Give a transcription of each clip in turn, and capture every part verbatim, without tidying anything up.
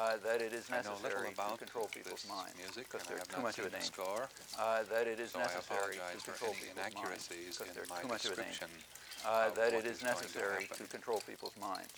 uh, that it is I know little necessary to about control this people's minds music, because and I there's have too not much of seen a the name. score, Uh, that it is so I necessary to apologize for control any people's minds inaccuracies because in there's my too much of a name. description Uh, of that what it is is going to necessary to happen. control people's minds.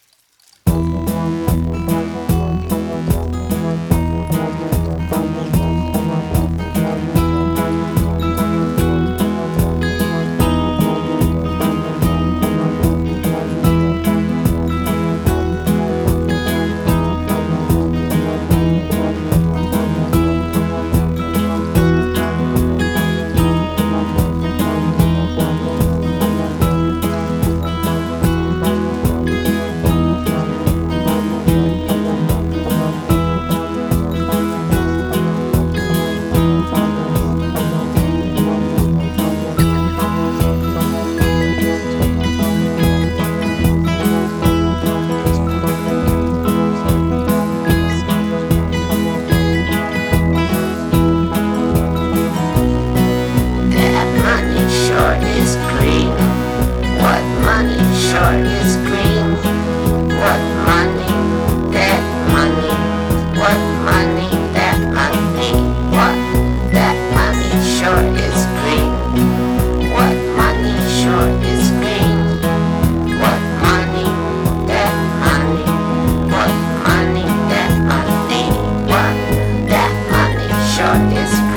Short is green. What money short is green? What money? That money. What money? That money. What? That money short is green. What money short is green? What money? That money. What money? That money. What? That money short is green.